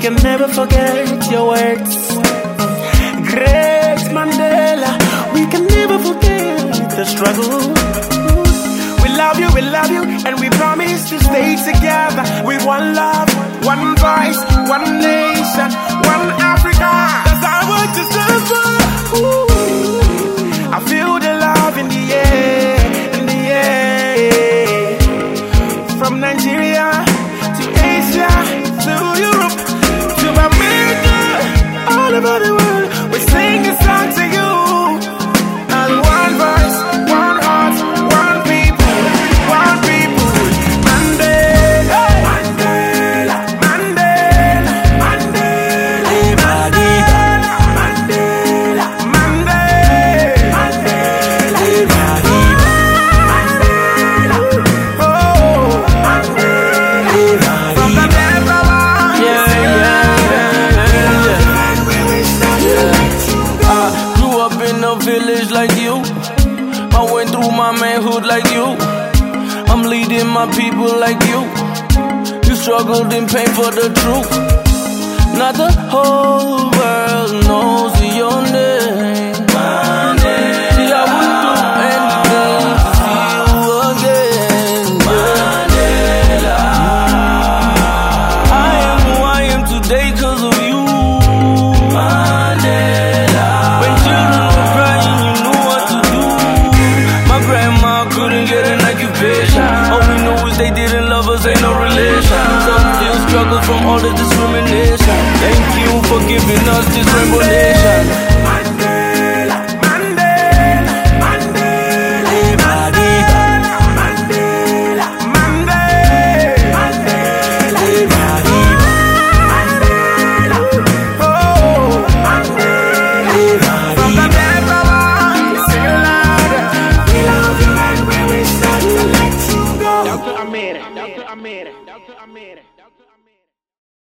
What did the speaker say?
can never forget your words. Great Mandela, we can never forget the struggle. We love you, and we promise to stay together with one love, one voice, one nation, one Africa. That's our word to stand for. Ooh, I feel the love in the air, in the air. From Nigeria to Asia to Europe to America, all over the world, we sing a song to you. And one voice, one heart, one people, one people. Mandela, Mandela, Mandela, Mandela, Mandela, Mandela, Mandela, Mandela, oh, Mandela, from the never one. Grew up in a village like you. I went through my manhood like you. I'm leading my people like you. You struggled in pain for the truth. Not the whole world knows your name. See, I would do anything to see you again. Mandela. I am who I am today 'cause of you. Mandela. When children were crying, you knew what to do. My grandma couldn't get an occupation. All we know is they didn't love us, ain't no relation. Some still struggle from all the discrimination. Thank you for giving us this rainbow nation.